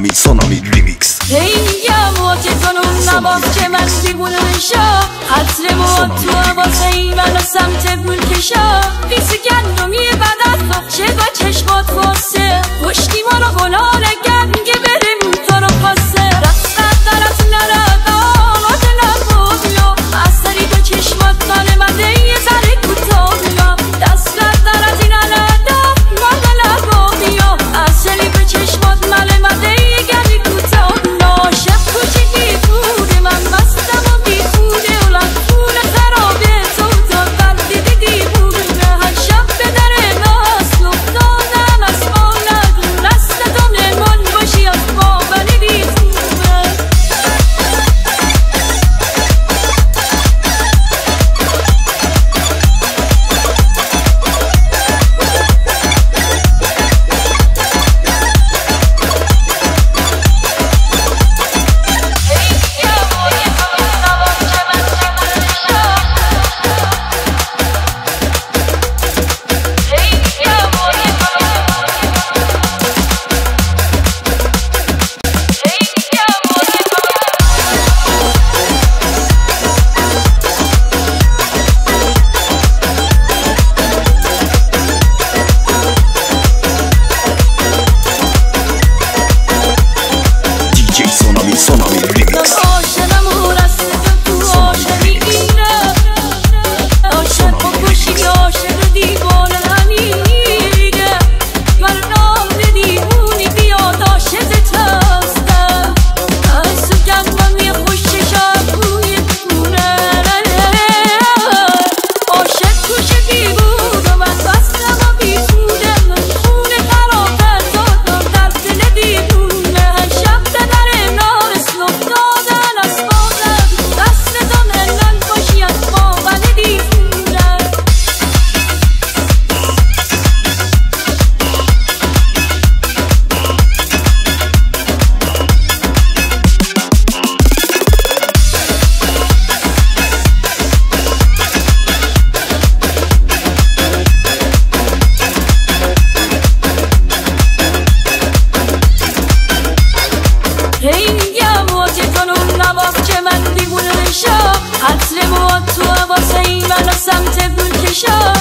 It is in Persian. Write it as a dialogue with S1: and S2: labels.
S1: سونامی ریمیکس.
S2: میگم و که تو نون نباف که من دیوونه نشا حتر مواد تو واسه منو سمت گل کشا بیس گندمی بدت چه با چشمات واسه پشتی ما رو گلال گنگه بریم تو رو پاسه رفتت درت نردان و دلم بودیا اثری به چشمات ناله مده یه ذره کوتاهیا دستت درت نردان و دلم بودیا اثری به چشمات ناله مده یه گلی کوتاهیا شب کوچیکی بوده من مستم و بیخوده و لطفون خرابه تو تا قلب دیدی بوده هر شب به در ناس افتادم از مالت دست دم من باشی از بابنی بیخوده
S1: سونامی ریمیکس.
S2: عاشقم و رسته تو عاشقی اینه عاشق و کشی عاشق دیوانه همینه من راه دیوونی بیاد عاشقت هستم از گندمی خوش چشم روی خونه عاشق کش بیبود و من بستم و بیخوده من خونه خرابه دادم در دل دیوونه هر شب به در افتادن از بادم دست دانلن باشی از بابن دیفونه میگم و که تو نون نباف که من دیوونه نشا حتر مواد تو واسه منو سمت گل کشا